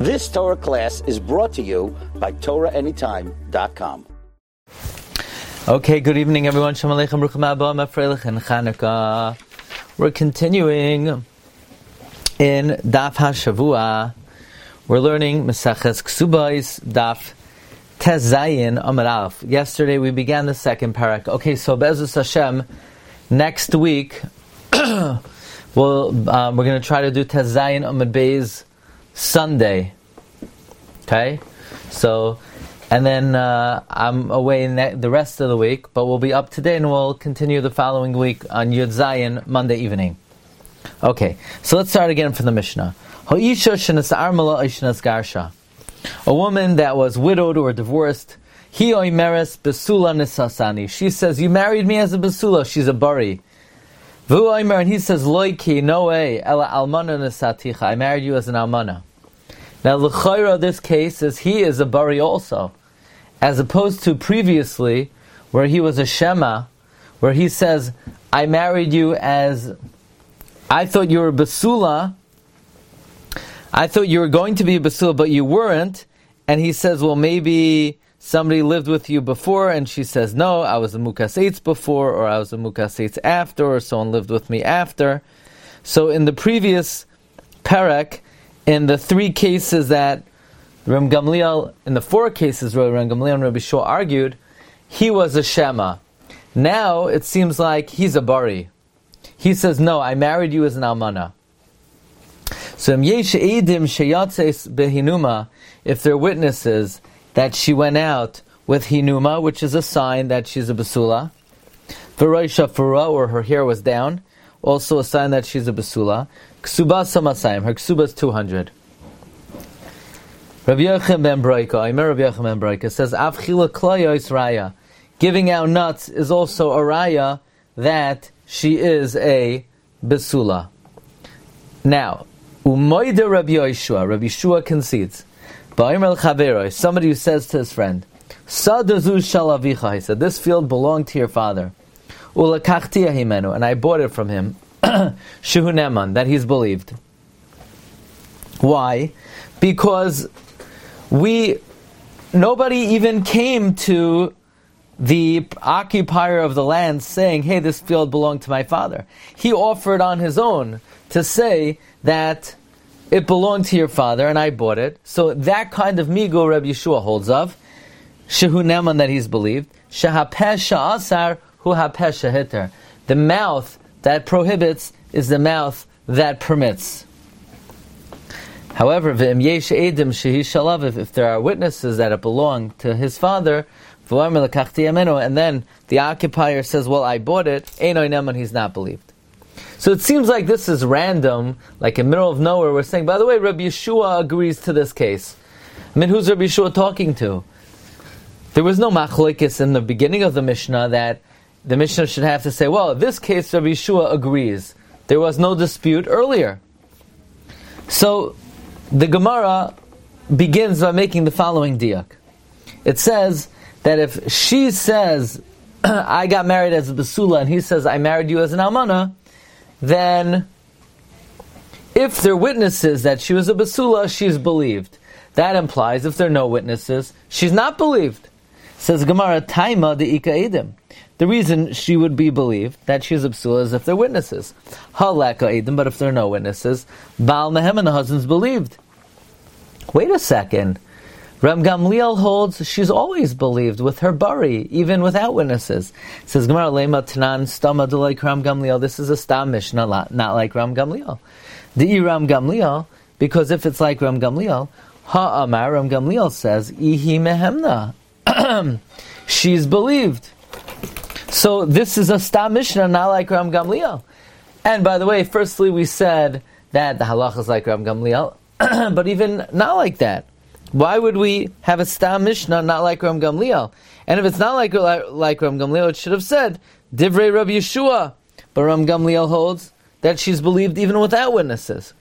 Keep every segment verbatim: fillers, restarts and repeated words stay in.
This Torah class is brought to you by Torah Anytime dot com. Okay, good evening everyone. Shalom Aleichem, Ruchim Abba, Mefreilich, and Chanukah. We're continuing in Daf HaShavua. We're learning Maseches Ksubos, Daf Tez Zayin Amud Aleph. Yesterday we began the second parak. Okay, so Be'ezus Hashem, next week we'll, um, we're going to try to do Tez Zayin Amud Beis Sunday. Okay? So, and then uh, I'm away ne- the rest of the week, but we'll be up today and we'll continue the following week on Yud Zayin Monday evening. Okay, so let's start again from the Mishnah. Ha'isha shenesar mala oishnas garsha. A woman that was widowed or divorced, Hi oimeres besula nisasani. She says, you married me as a besula. She's a bari. Vu oimer, and he says, loiki, no way, ela almana nisaticha. I married you as an almana. Now, l'chayra, this case is he is a bari also, as opposed to previously, where he was a shema, where he says, I married you as, I thought you were a besula, I thought you were going to be a basula, but you weren't. And he says, well, maybe somebody lived with you before. And she says, no, I was a mukaseitz before, or I was a mukaseitz after, or someone lived with me after. So in the previous parak, in the three cases that Ram Gamliel, in the four cases where Ram Gamliel and Rabbi Shua argued, he was a shema. Now it seems like he's a bari. He says, no, I married you as an almana. So, if there are witnesses that she went out with hinuma, which is a sign that she's a basula, or her hair was down, also a sign that she's a basula, ksuba samasayim, her ksuba is two hundred. Rabbi Yochanan ben Broika, I remember Rabbi Yochanan ben Broika says, Avchila klaya is raya. Giving out nuts is also a raya that she is a basula. Now, Umoide Rabbi Yeshua, Rabbi Yeshua concedes. Ba'imel Chaveroi, somebody who says to his friend, Sadazu shalavicha, he said, this field belonged to your father. Ulakachtia himenu, and I bought it from him. Shehu neman, that he's believed. Why? Because we, nobody even came to the occupier of the land saying, hey, this field belonged to my father. He offered on his own to say that it belonged to your father and I bought it. So that kind of migo Rabbi Yeshua holds of. Shehu neman, that he's believed. Shehapesh sha'asar hu hapesh shahiter. The mouth that prohibits is the mouth that permits. However, v'im yesh edim shehi shalav, if there are witnesses that it belonged to his father, and then the occupier says, well, I bought it, einoy neman, he's not believed. So it seems like this is random, like in the middle of nowhere. We're saying, by the way, Rabbi Yeshua agrees to this case. I mean, who's Rabbi Yeshua talking to? There was no machlokes in the beginning of the Mishnah that the Mishnah should have to say, well, in this case, Rabbi Yeshua agrees. There was no dispute earlier. So the Gemara begins by making the following diak. It says that if she says, I got married as a basula, and he says, I married you as an almana, then if there are witnesses that she was a basula, she's believed. That implies if there are no witnesses, she's not believed. Says Gemara, Taima de ika edim. The reason she would be believed that she's a basula is if there are witnesses. Halaka edim, but if there are no witnesses, Baal Mehem and the husband's believed. Wait a second. Ram Gamliel holds she's always believed with her bari, even without witnesses. It says Gemara Lema Tanan Stama de like Ram Gamliel. This is a stam mishnah, not, not like Ram Gamliel. The Ram Gamliel, because if it's like Ram Gamliel, Ha Amar Ram Gamliel says Ihi Mehemna. She's believed. So this is a stam mishnah, not like Ram Gamliel. And by the way, firstly we said that the halach is like Ram Gamliel, but even not like that. Why would we have a stam mishnah not like Ram Gamliel? And if it's not like, like Ram Gamliel, it should have said Divrei Rabbi Yeshua. But Ram Gamliel holds that she's believed even without witnesses.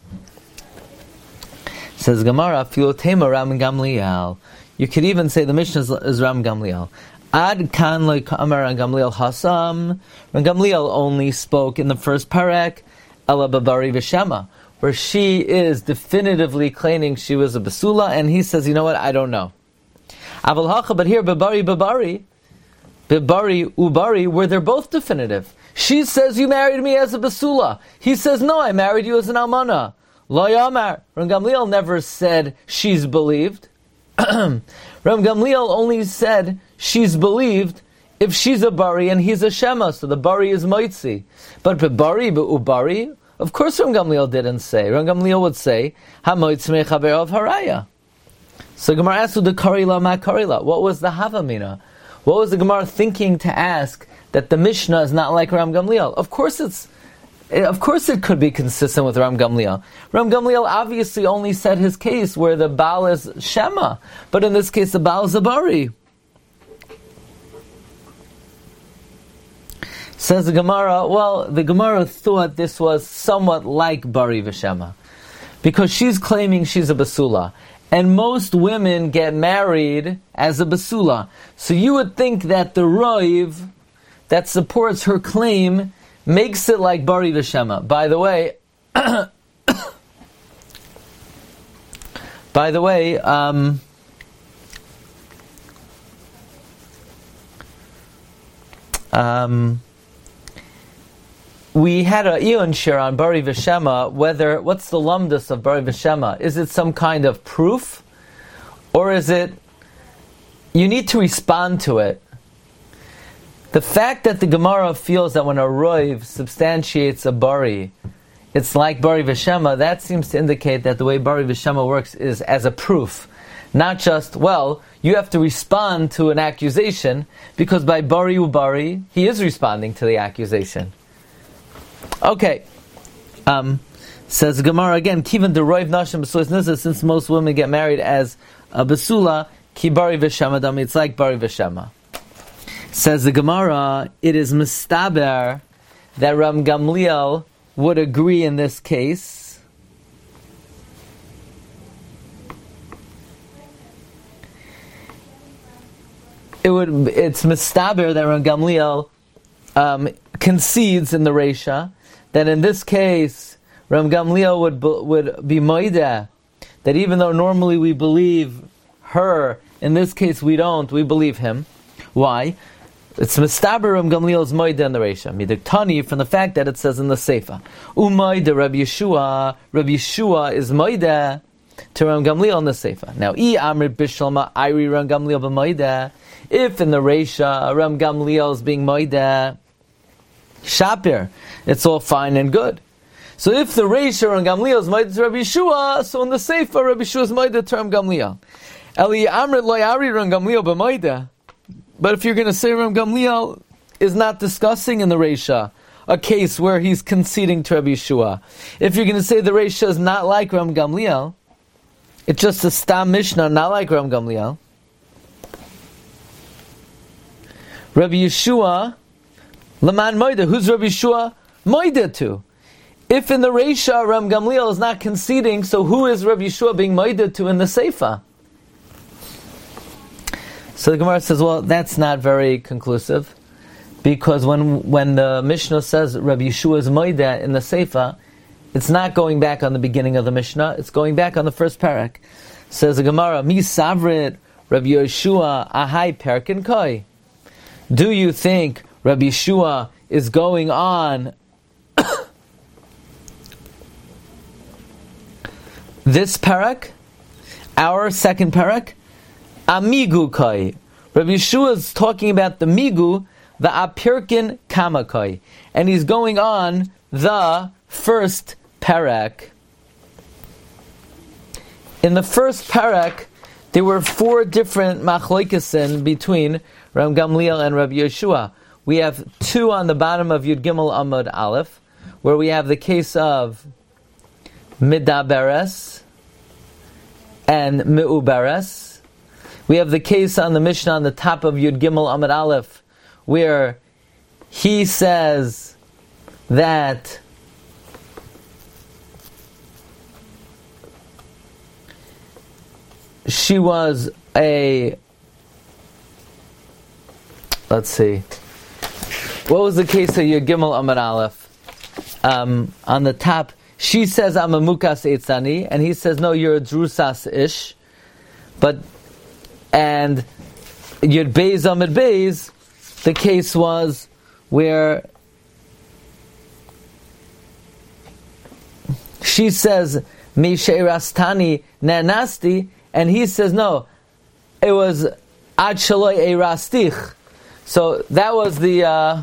Says Gemara, Filotema Ram Gamliel. You could even say the mishnah is, is Ram Gamliel. Ad kan like Amar Ram Gamliel Hasam. Ram Gamliel only spoke in the first parak, Ela Babari V'Shema, where she is definitively claiming she was a basula, and he says, you know what, I don't know. Aval hacha, but here, bebari, bebari, bebari, ubari, where they're both definitive. She says, you married me as a basula. He says, no, I married you as an almana. Lo yamar. Ram Gamliel never said she's believed. Ram Gamliel only said she's believed if she's a bari and he's a shema, so the bari is moitzi. But bebari, beubari, of course Ram Gamliel didn't say. Ram Gamliel would say, ha-moitzi mechaber of haraya. So Gemara asked, the karila ma karila. What was the havamina? What was the Gemara thinking to ask that the Mishnah is not like Ram Gamliel? Of course it's, of course it could be consistent with Ram Gamliel. Ram Gamliel obviously only said his case where the Baal is Shema, but in this case the Baal is a Bari. Says the Gemara, well, the Gemara thought this was somewhat like Bari V'Shema, because she's claiming she's a Basula. And most women get married as a basula. So you would think that the Roiv that supports her claim makes it like Bari V'Shema. By the way, by the way, um, um, we had a Eon share on Bari V'Shema, whether, what's the lumdus of Bari V'Shema? Is it some kind of proof? Or is it, you need to respond to it. The fact that the Gemara feels that when a Roiv substantiates a Bari, it's like Bari V'Shema, that seems to indicate that the way Bari V'Shema works is as a proof. Not just, well, you have to respond to an accusation, because by Bari Ubari, he is responding to the accusation. Okay, um, says Gemara again, Kivan de Roiv Nashim B'Sulas Nizah, since most women get married as a Basula, Ki Bari V'Shema Dami, it's like Bari V'Shema. Says the Gemara, it is Mistaber that Ram Gamliel would agree in this case. It would, it's Mistaber that Ram Gamliel um, concedes in the Reisha, that in this case, Ram Gamliel would would be moida, that even though normally we believe her, in this case we don't, we believe him. Why? It's mistaber Ram Gamliel's moida in the Reisha. Midiktani, from the fact that it says in the Seifa, Umoida Rabbi Yeshua, Rabbi Yeshua is moida to Ram Gamliel in the Seifa. Now, I Amrit Bishlama, Iri Ram Gamliel b'moida, if in the Reisha Ram Gamliel is being moida, Shapir, it's all fine and good. So if the Reisha Ram Gamliel is moida to Rabbi Yeshua, so in the Seifa Rabbi Yeshua is moida to Ram Gamliel. Eli Amrit Lo Ari Ram Gamliel b'moida. But if you're going to say Ram Gamliel is not discussing in the Reisha a case where he's conceding to Rabbi Yeshua, if you're going to say the Reisha is not like Ram Gamliel, it's just a Stam Mishnah, not like Ram Gamliel, Rabbi Yeshua, Laman Moida, who's Rabbi Yeshua Moida to? If in the Reisha Ram Gamliel is not conceding, so who is Rabbi Yeshua being Moida to in the Seifa? So the Gemara says, well, that's not very conclusive, because when when the Mishnah says Rabbi Yeshua is Moida in the Seifa, it's not going back on the beginning of the Mishnah, it's going back on the first parak. Says the Gemara, Mi Savrit Rabbi Yeshua Ahai Perkin Koi. Do you think Rabbi Yeshua is going on this parak, our second parak? Amigu Koi. Rabbi Yeshua is talking about the Migu, the Apirkin Kamakoi. And he's going on the first parak. In the first parak, there were four different machloikesin between Ram Gamliel and Rabbi Yeshua. We have two on the bottom of Yud Gimel Amud Aleph, where we have the case of Midaberes and Meuberes. We have the case on the Mishnah on the top of Yud Gimel Amud Aleph, where he says that she was a, let's see, what was the case of Yud Gimel Amud Aleph? Um, on the top, She says, I'm a mukas eitzani, and he says, no, you're a drusas ish. But, and Yud Beis Amid Beis, the case was where she says, Mi she'erastani nanasti, and he says, no, it was ad shaloi erastich. So that was the, uh,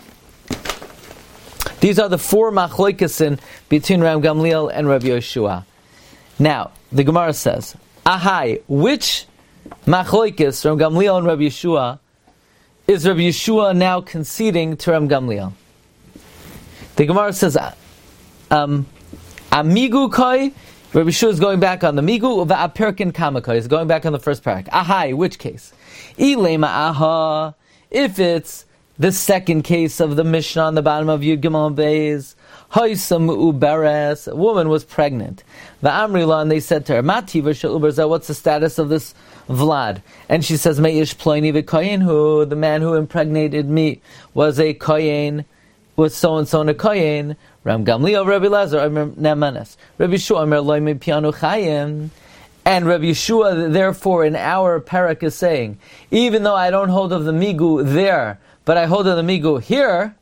these are the four machloikesin between Ram Gamliel and Rabbi Yeshua. Now, the Gemara says, Ahai, which machloikis, Ram Gamliel and Rabbi Yeshua, is Rabbi Yeshua now conceding to Ram Gamliel? The Gemara says, um, Amigu koi, Rabbi Yeshua is going back on the migu, va'aperkin kamakai is going back on the first parak. Ahai, which case? Ilema aha, if it's the second case of the Mishnah on the bottom of Yud Gimel Beis, Haisam uberes, a woman was pregnant. Va'amrila, and they said to her, Mativa shel uberza, what's the status of this Vlad? And she says, Meish ploini v'koyin, who the man who impregnated me was a koyin, was so and so and a koyin. Ram Gamliel, Rabbi Lazar, Nemanes. Rabbi Yeshua, Amar loy mi pianu chayim. And Rabbi Yeshua, therefore, in our parak is saying, even though I don't hold of the migu there, but I hold of the migu here,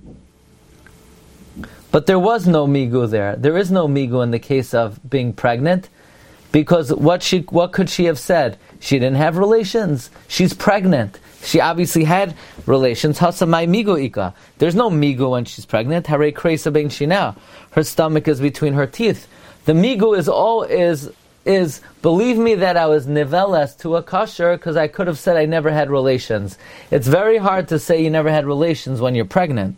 but there was no migu there. There is no migu in the case of being pregnant, because what she, what could she have said? She didn't have relations. She's pregnant. She obviously had relations. Hasamai migu ika. There's no migu when she's pregnant. Hare kreisa ben shina. Her stomach is between her teeth. The migu is all is is believe me that I was niveles to a kosher because I could have said I never had relations. It's very hard to say you never had relations when you're pregnant.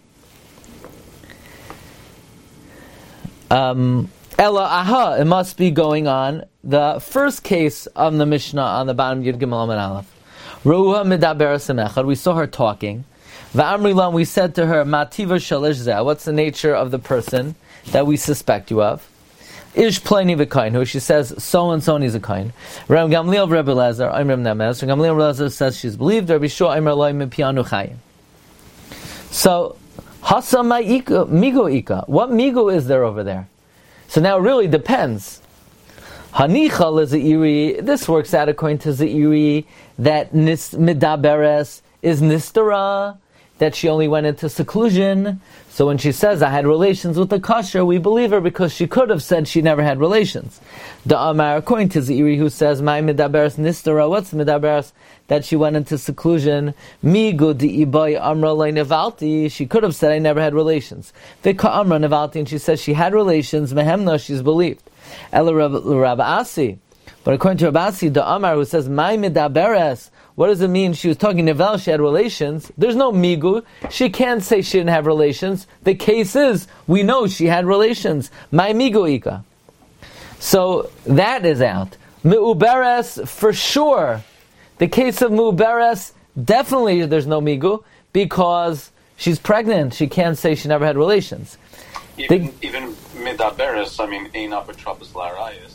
Um, Ella aha, it must be going on the first case on the Mishnah on the bottom Yud Gimel Amud Aleph. Ruha midaber semechad. We saw her talking. Va'amrilam, we said to her, Mativa shalish zeh. What's the nature of the person that we suspect you of? Ish pleni v'kain, who she says, so and so is a kain. Ram Gamliel Rabbi Lazar, I'm Ram Nemes. Ram Gamliel Lazar says she's believed. Rabbi Shua, I'm Ralai Mipianu Chayim. So, Hasa ma'ika, migo ika. What migo is there over there? So now it really depends. Hanichal is iri. This works out according to Zeiri that nis midaberes is nistara, that she only went into seclusion. So when she says, I had relations with the kosher, we believe her because she could have said she never had relations. The Amar, according to Zeiri, who says, My midaberes nistara, what's midaberes? That she went into seclusion. Migu di ibai amra le nevalti, she could have said, I never had relations. Vika amra nevalti, and she says she had relations, mehemna, she's believed. Ela Rabbi Asi. But according to Rabbi Asi, the Amar, who says, My midaberes, what does it mean? She was talking Nivel, she had relations. There's no migu. She can't say she didn't have relations. The case is, we know she had relations. My migu ika. So, that is out. Me'uberes, for sure. The case of Me'uberes, definitely there's no migu, because she's pregnant. She can't say she never had relations. Even, the, even midaberes, I mean, ein apotropos larayis.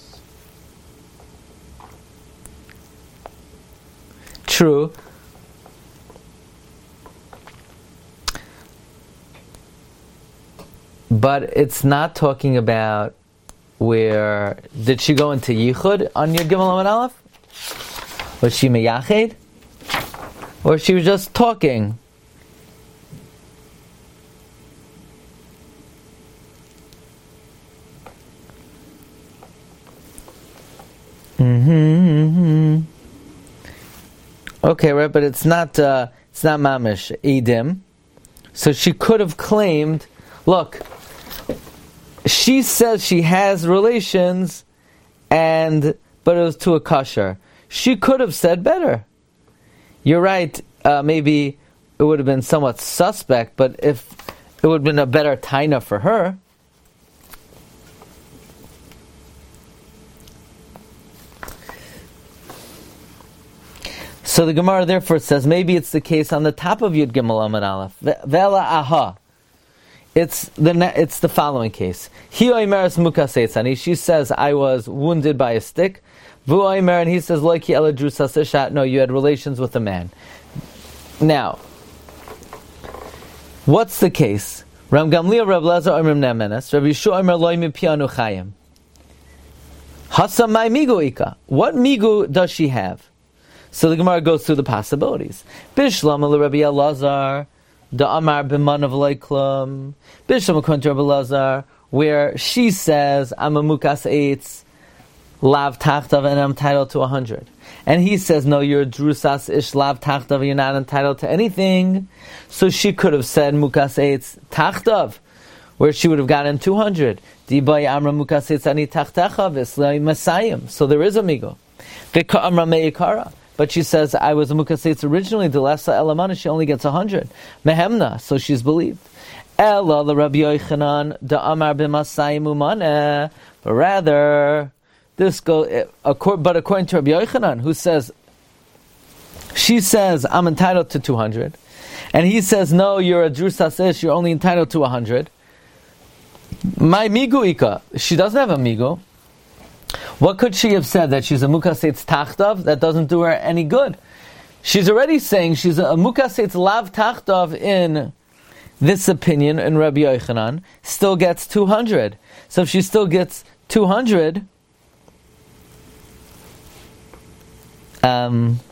True. But it's not talking about where, did she go into Yichud on Yud Gimel Amud Aleph? Was she meyached? Or she was just talking? Mm-hmm, mm-hmm. Okay, right, but it's not uh, it's not mamish edim. So she could have claimed, look, she says she has relations, and but it was to a kosher. She could have said better. You're right. Uh, maybe it would have been somewhat suspect, but if it would have been a better taina for her. So the Gemara therefore says maybe it's the case on the top of Yud Gimel Amud Aleph. Vela aha. It's the it's the following case. Hi oimeres mukas eitzani. She says I was wounded by a stick. Vu oimer, and he says loiki ela drusas ishat. No, you had relations with a man. Now, what's the case? Ram Gamliel, Reb Elazar, Omrim Nemenes. Rabbi Yeshua, Omer Loi Mipianu Chayim. Hasa mai migu ika. What migu does she have? So the Gemara goes through the possibilities. Bishlam le Rabbi Elazar, the Amar b'manav leiklum. Bishlam according to Rabbi Elazar, where she says, I'm a mukas eitz, lav tachtav, and I'm entitled to a hundred. And he says, no, you're a drusas ish lav tachtav, you're not entitled to anything. So she could have said mukas eitz tachtav, where she would have gotten two hundred. So there is a migo. But she says, I was a mukaseitz originally, the lesa elamana, she only gets a hundred. Mehemna, so she's believed. Ella the Rabbi Yochanan, the Amar b'masayim umane. But rather, this go, but according to Rabbi Yochanan, who says, she says, I'm entitled to two hundred. And he says, no, you're a drusas ish, you're only entitled to a hundred. My migu ika. She doesn't have a migu. What could she have said? That she's a mukaseitz tachtav? That doesn't do her any good. She's already saying she's a mukaseitz lav tachtav in this opinion, in Rabbi Yochanan, still gets two hundred. So if she still gets two hundred, um,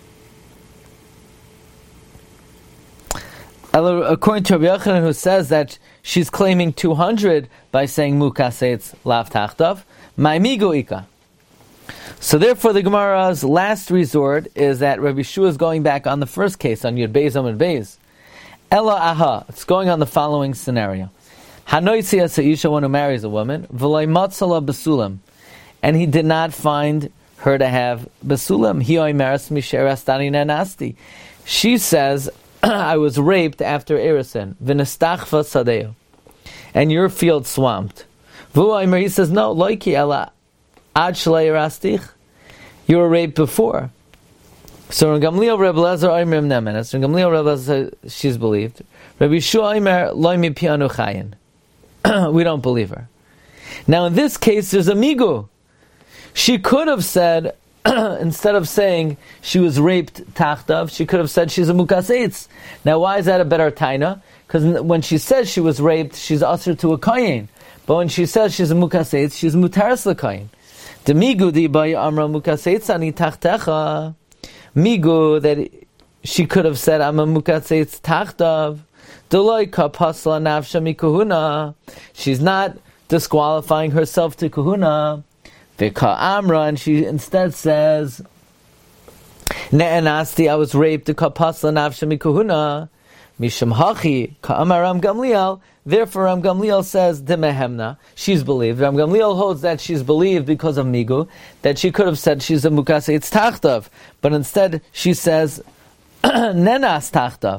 according to Rabbi Yochanan, who says that she's claiming two hundred by saying mukaseitz lav tachtav, my migu ika. So therefore the Gemara's last resort is that Rabbi Yeshua is going back on the first case, on Yud Beis Amud Beis. Ella aha, it's going on the following scenario. Hanoitzi as Isha, one who marries a woman, v'loi matzala basulam, and he did not find her to have basulam. Hi oimeres misher astani nenasti. She says, I was raped after Erison. V'nestachva sadeo. And your field swamped. V'u he says, no, loiki ela ad shlei rastich. You were raped before. So in Gamliel Reb Elazar Oimrim Nemenes, in Gamliel Reb Elazar, she's believed. Rabbi Yeshua Omer loy mipianu chayin. We don't believe her. Now in this case, there's a migu. She could have said, instead of saying she was raped tachtav, she could have said she's a mukaseitz. Now why is that a better taina? Because when she says she was raped, she's usher to a koyin. But when she says she's a mukaseitz, she's mutaris l'koyin. The migu di by amra mukaseitz ani tachtecha. Migu, that she could have said, I'm a mukaseitz tachtav. Deloi ka pasla nafsha mikuhuna. She's not disqualifying herself to kahuna. V'ka amra, and she instead says, Ne'enasti, I was raped, ka pasla nafsha mikuhuna. Misham hachi, ka amar Ram Gamliel. Therefore, Ram Gamliel says, Demehemna, she's believed. Ram Gamliel holds that she's believed because of migu, that she could have said she's a mukaseitz tachtav, but instead she says, Nenas tachtav.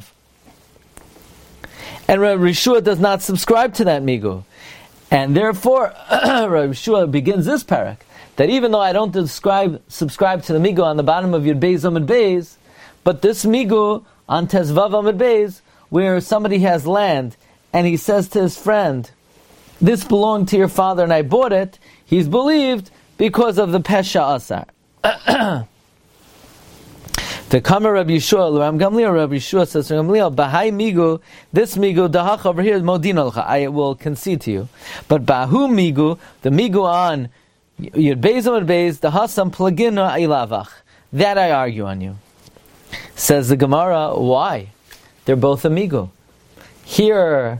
And Rabbi Yeshua does not subscribe to that migu. And therefore, Rabbi Yeshua begins this parak, that even though I don't describe, subscribe to the migu on the bottom of Yud Beis Amud Beis, but this migu on Tezvav Amud Beis, where somebody has land, and he says to his friend, this belonged to your father and I bought it, he's believed because of the Pesha Asar. The Kamar Rabbi Yeshua, Ram Gamliel, Rabbi Yeshua says to Gamliel, Bahai migu, this migu, dahach over here, modin alcha, I will concede to you. But Bahu migu, the migu on Yud Beis Amud Beis, the hasam plagina ilavach, that I argue on you. Says the Gemara, why? They're both a migu. Here,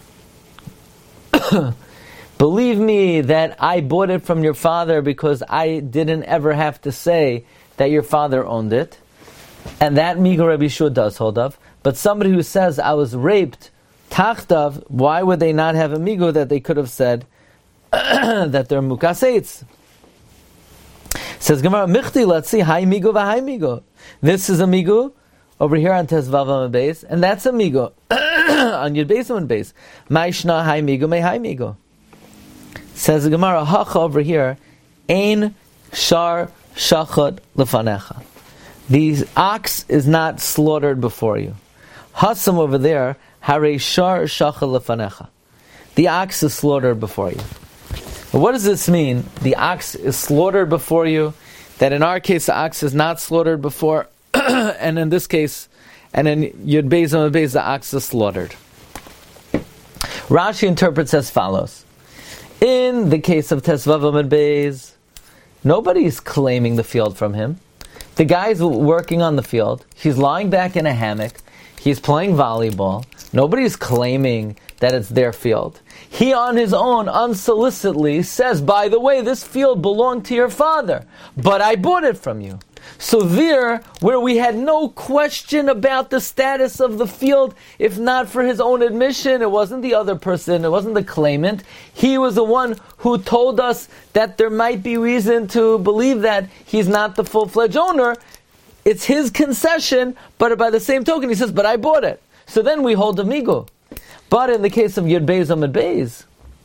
believe me that I bought it from your father because I didn't ever have to say that your father owned it. And that migu Rabbi Yeshua does hold of. But somebody who says, I was raped, tachtav, why would they not have a migu that they could have said that they're mukaseitz? Says Gemara, Michti, let's see, hai migu v'hai migu. This is a migu over here on Tezvav Amud Beis, and that's a migu on Yud Beis Amud Beis. Ma'ishna hai migu me hai migu. Says the Gemara, hacha over here, ein shar shachot lefanecha. The ox is not slaughtered before you. Hasam over there, hare shar shachot lefanecha. The ox is slaughtered before you. But what does this mean? The ox is slaughtered before you. That in our case, the ox is not slaughtered before, and in this case, and in Yud Beis Amud Beis, the ox is slaughtered. Rashi interprets as follows. In the case of Tesvav Amud Beis, nobody's claiming the field from him. The guy's working on the field. He's lying back in a hammock. He's playing volleyball. Nobody's claiming that it's their field. He on his own, unsolicitedly, says, by the way, this field belonged to your father, but I bought it from you. So there, where we had no question about the status of the field, if not for his own admission, it wasn't the other person, it wasn't the claimant, he was the one who told us that there might be reason to believe that he's not the full-fledged owner. It's his concession, but by the same token, he says, but I bought it. So then we hold amigo. But in the case of Yud Beis Amud Beis,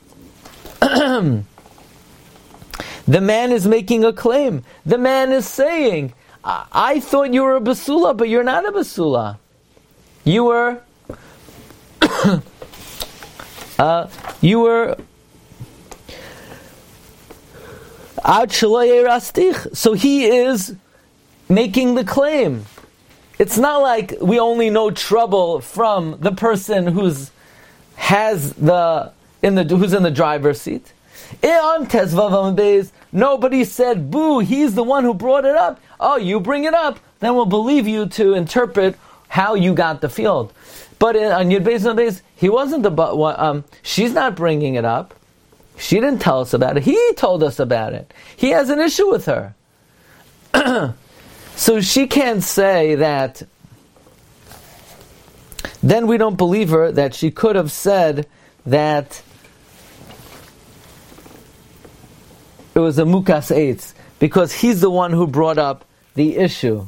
the man is making a claim. The man is saying, I, I thought you were a basula, but you're not a basula. You were, uh, you were, so he is making the claim. It's not like we only know trouble from the person who's has the in the who's in the driver's seat. On Tesvav Amud Beis, nobody said, boo, he's the one who brought it up. Oh, you bring it up, then we'll believe you to interpret how you got the field. But in, on Yud Beis Amud Beis, he wasn't the um, she's not bringing it up. She didn't tell us about it. He told us about it. He has an issue with her. So she can't say that. Then we don't believe her that she could have said that it was a mukas eitz, because he's the one who brought up the issue.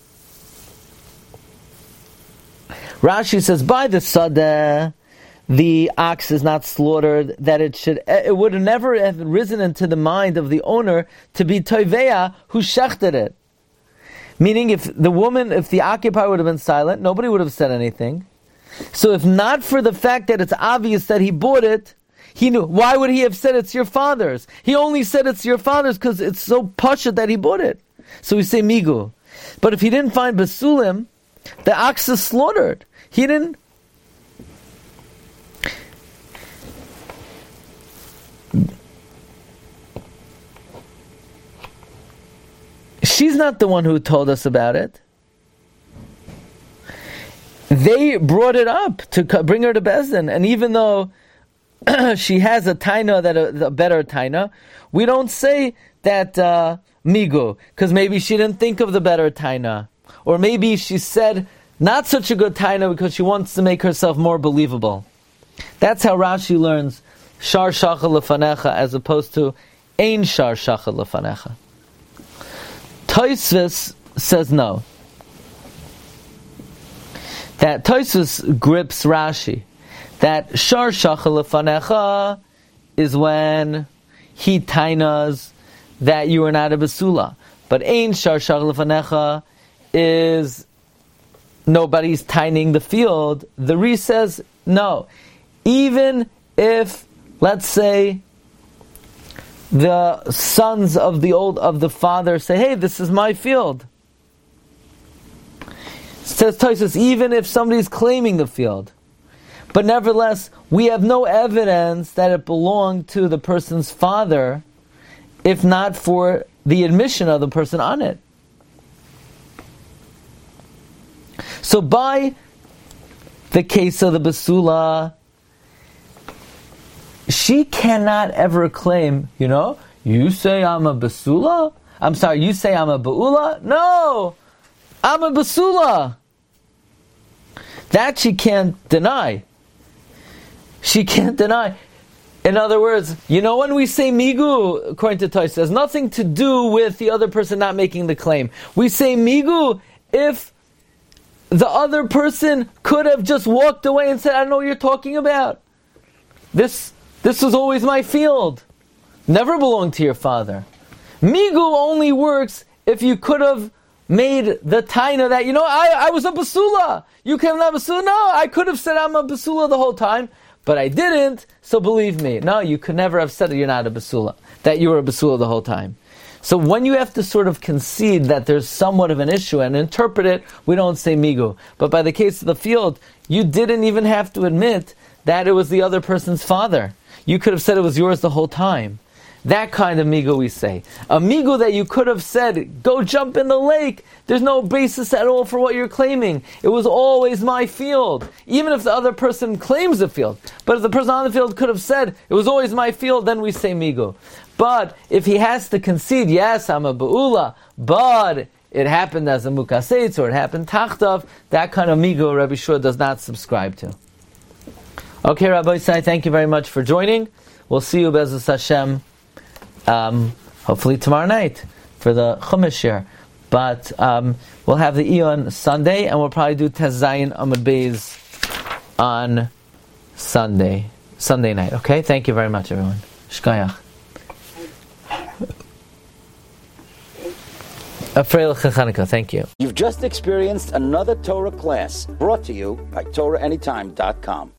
Rashi says, by the sadeh, the ox is not slaughtered, that it should, it would have never have risen into the mind of the owner to be toiveya who shechted it. Meaning, if the woman, if the occupier would have been silent, nobody would have said anything. So if not for the fact that it's obvious that he bought it, he knew. Why would he have said it's your father's? He only said it's your father's because it's so pashut that he bought it. So we say migu. But if he didn't find basulim, the ox is slaughtered. He didn't. She's not the one who told us about it. They brought it up to bring her to Beis Din, and even though she has a taina that a, a better taina, we don't say that uh, migu, because maybe she didn't think of the better taina, or maybe she said not such a good taina because she wants to make herself more believable. That's how Rashi learns shar shacha lefanecha as opposed to ein shar shacha lefanecha. Tosfos says no. That Tosfos grips Rashi. That shar shacha lefanecha is when he tainas that you are not a basula. But ein shar shacha lefanecha is nobody's tining the field. The Ri says no. Even if, let's say, the sons of the old of the father say, "Hey, this is my field." Says Tosfos, even if somebody's claiming the field, but nevertheless, we have no evidence that it belonged to the person's father, if not for the admission of the person on it. So, by the case of the basula, she cannot ever claim, you know, you say I'm a basula? I'm sorry, you say I'm a ba'ula? No! I'm a basula! That she can't deny. She can't deny. In other words, you know, when we say migu, according to Tosfos, it has nothing to do with the other person not making the claim. We say migu if the other person could have just walked away and said, I don't know what you're talking about. This This was always my field. Never belonged to your father. Migu only works if you could have made the taina that, you know, I, I was a basula. You came not basula. No, I could have said I'm a basula the whole time, but I didn't, so believe me. No, you could never have said that you're not a basula, that you were a basula the whole time. So when you have to sort of concede that there's somewhat of an issue and interpret it, we don't say migu. But by the case of the field, you didn't even have to admit that it was the other person's father. You could have said it was yours the whole time. That kind of migu we say. A migu that you could have said, go jump in the lake. There's no basis at all for what you're claiming. It was always my field. Even if the other person claims the field. But if the person on the field could have said, it was always my field, then we say migu. But if he has to concede, yes, I'm a ba'ula, but it happened as a mukaseitz or it happened tachtav, that kind of migu Rabbi Shua does not subscribe to. Okay, Rabbi Isai, thank you very much for joining. We'll see you, Be'ezus Hashem, um, hopefully tomorrow night for the Chumash share. But um, we'll have the Eon Sunday, and we'll probably do Tez Zayin Amud Beis on Sunday, Sunday night. Okay, thank you very much, everyone. Shkayach. Afreil Chanukah, thank you. You've just experienced another Torah class brought to you by Torah Anytime dot com.